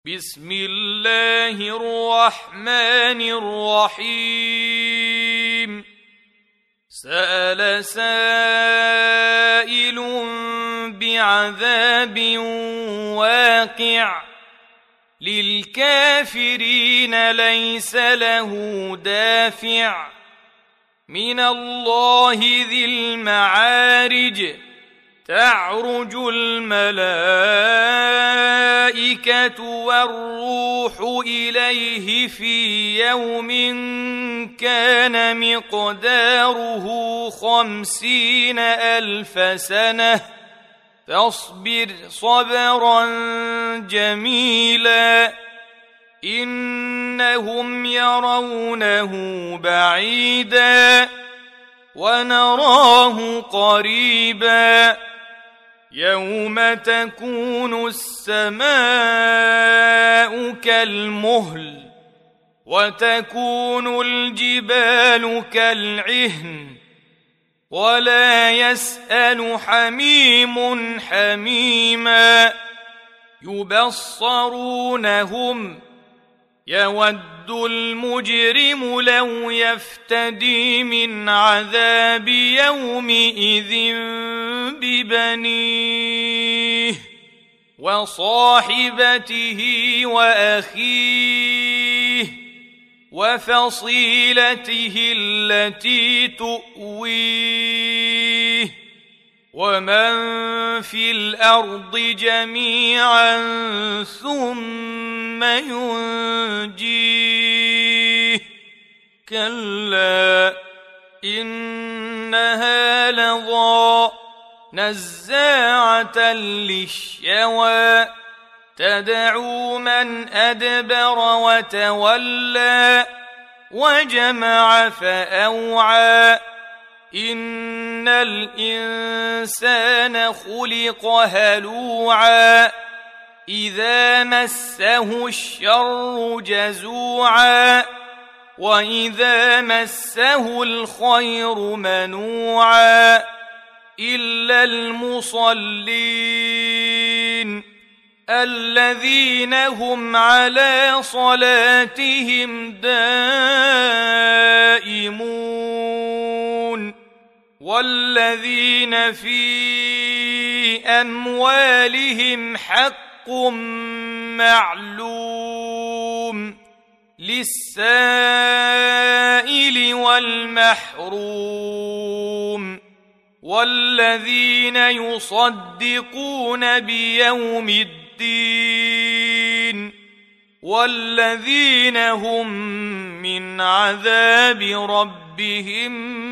بسم الله الرحمن الرحيم. سأل سائل بعذاب واقع للكافرين ليس له دافع من الله ذي المعارج. تعرج الملائكة والروح إليه في يوم كان مقداره 50,000 سنة فاصبر صبرا جميلا إنهم يرونه بعيدا ونراه قريبا يوم تكون السماء كالمهل وتكون الجبال كالعهن ولا يسأل حميم حميما يبصرونهم يود المجرم لو يفتدي من عذاب يومئذ ببنيه وصاحبته وأخيه وفصيلته التي تؤويه ومن في الأرض جميعا ثم ينجيه كلا إنها لظى نزاعة للشوى تدعو من أدبر وتولى وجمع فأوعى إن الإنسان خلق هلوعا إذا مسه الشر جزوعا وإذا مسه الخير منوعا إلا المصلين الذين هم على صلاتهم دائمون والذين في أموالهم حق معلوم للسائل والمحروم والذين يصدقون بيوم الدين والذين هم من عذاب ربهم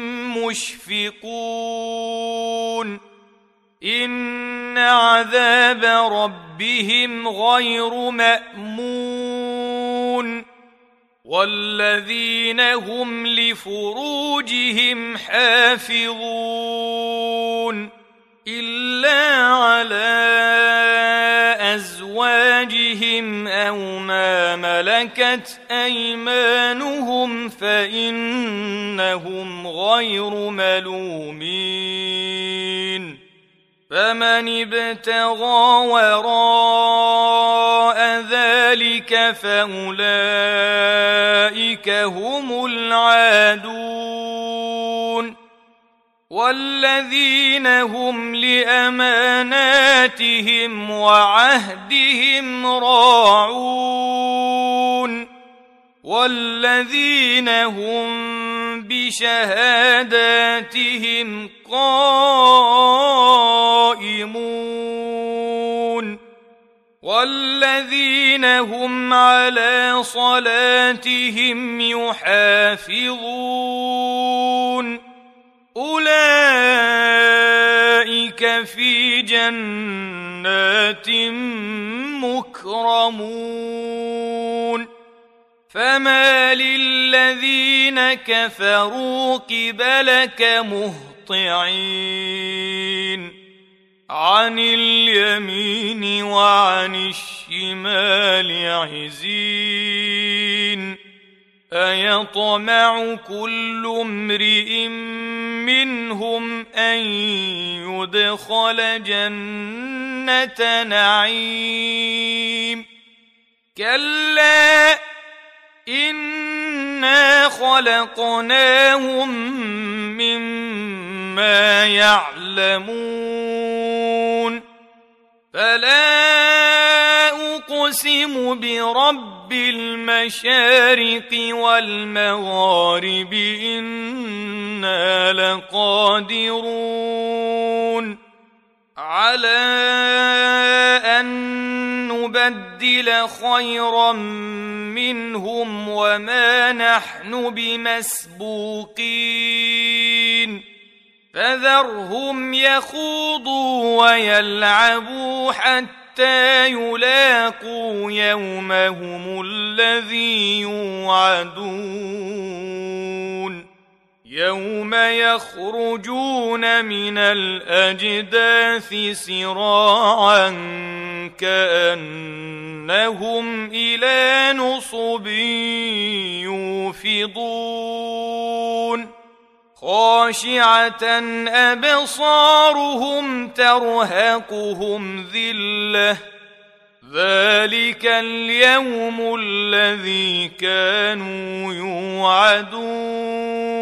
مشفقون إن عذاب ربهم غير مأمون والذين هم لفروجهم حافظون إلا على أزواجهم أو ما ملكت أيمانهم فإنهم غير ملومين فمن ابتغى وراء ذلك فأولئك هم العادون والذين هم لأماناتهم وعهدهم راعون والذين هم بشهاداتهم قائمون والذين هم على صلاتهم يحافظون أولئك في جنات مكرمون فما للذين كفروا قبلك مهطعين عن اليمين وعن الشمال عزين أيطمع كل امرئ منهم أن يدخل جنة نعيم كلا إنا خلقناهم مما يعلمون فلا أقسم برب المشارق والمغارب إنا لقادرون على أن نبدل خيرا منهم وما نحن بمسبوقين فذرهم يخوضوا ويلعبوا حتى يلاقوا يومهم الذي يوعدون يوم يخرجون من الأجداث سراعا كأنهم إلى نصب يوفضون خاشعة أبصارهم ترهقهم ذلة ذلك اليوم الذي كانوا يوعدون